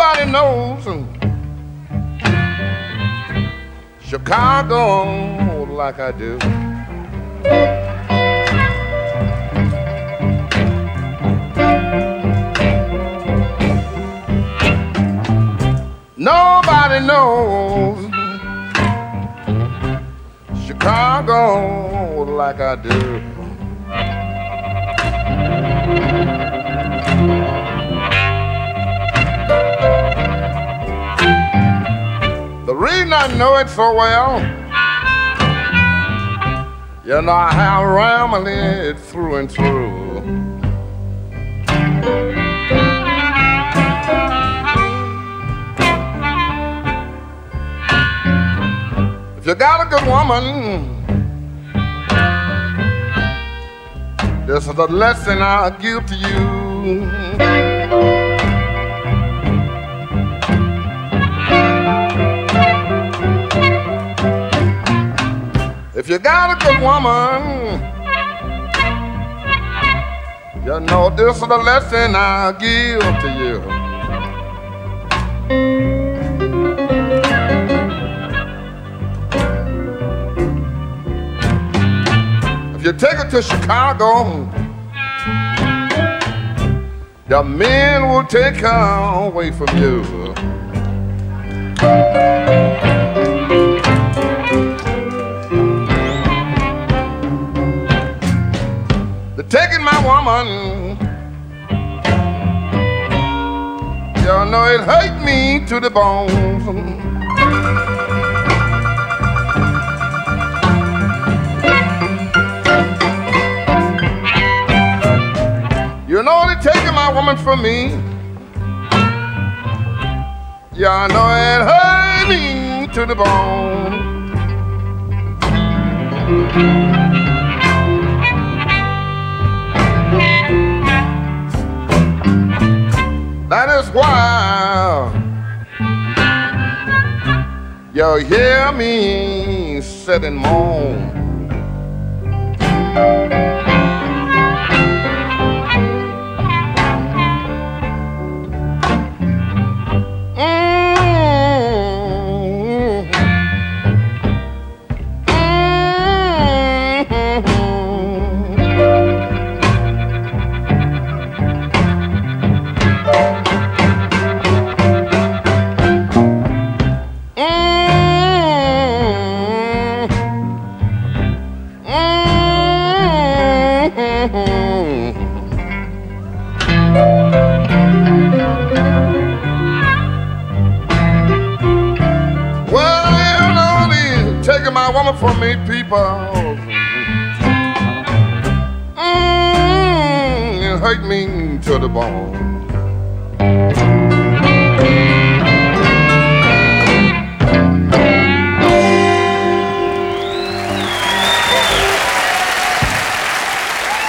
Nobody knows Chicago like I do. Nobody knows Chicago like I do. The reason I know it so well, you know I have rambled it through and through. If you got a good woman, this is the lesson I give to you. If you got a good woman, you know this is the lesson I give to you. If you take her to Chicago, the men will take her away from you. Taking my woman, you know it hurt me to the bones. You know they're taking my woman from me. Yeah, I know it hurt me to the bone. That is why you hear me sit and moan. My woman for me, people. It hurt me to the bone.